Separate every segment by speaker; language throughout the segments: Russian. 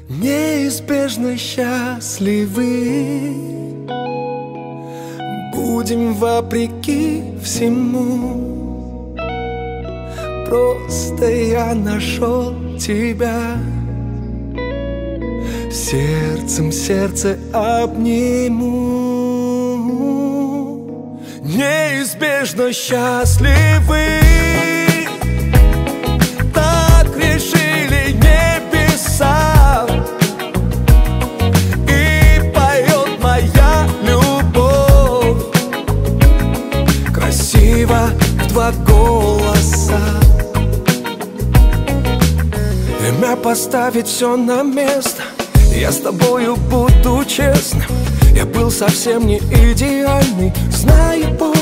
Speaker 1: Неизбежно счастливы будем вопреки всему. Просто я нашел тебя, сердцем сердце обниму. Неизбежно счастливы, так решили небеса. И поет моя любовь красиво в два голоса. Время поставить все на место. Я с тобою буду честным. Я был совсем не идеальный, знает Бог.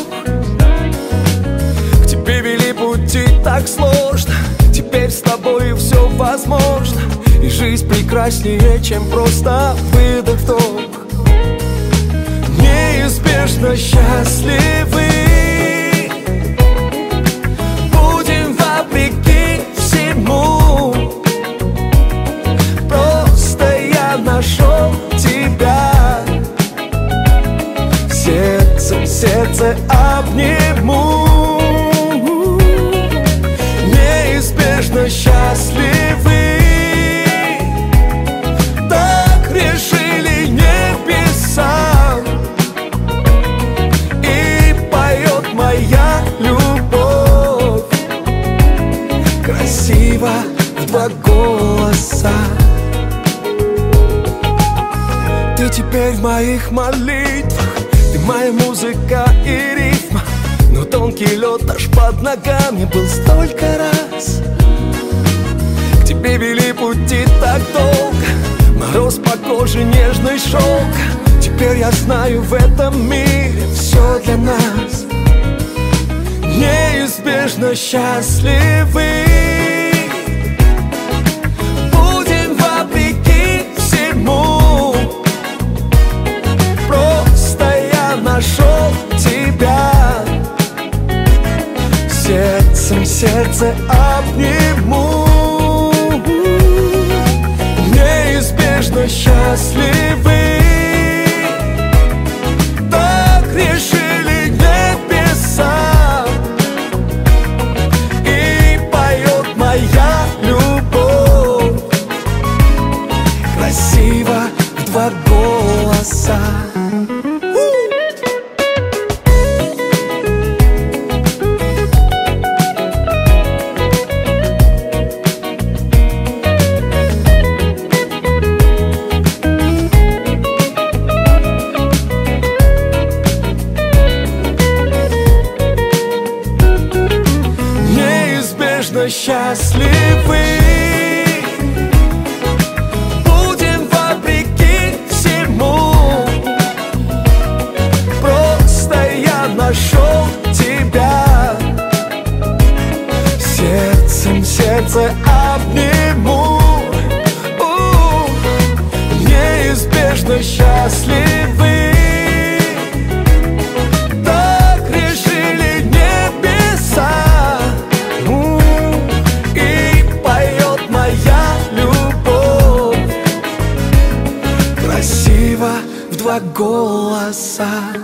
Speaker 1: К тебе вели пути так сложно. Теперь с тобою все возможно. И жизнь прекраснее, чем просто выдох-вдох. Неизбежно счастливы будем вопреки всему. Просто я нашел тебя, сердцем сердце обниму. Неизбежно счастливы, так решили небеса. И поет моя любовь красиво в два голоса. Ты теперь в моих молитвах, ты моя музыка и рифма. Но тонкий лед аж под ногами был столько раз. К тебе вели пути так долго, мороз по коже, нежный шелк. Теперь я знаю, в этом мире все для нас. Неизбежно счастливы будем вопреки всему. Просто я нашел тебя, сердцем сердце обниму. Неизбежно счастливы, так решили небеса. И поет моя любовь красиво в два голоса. Счастливы будем вопреки всему. Просто я нашел тебя, сердцем сердце обниму. Неизбежно счастливы, так решили небеса. Красиво в два голоса.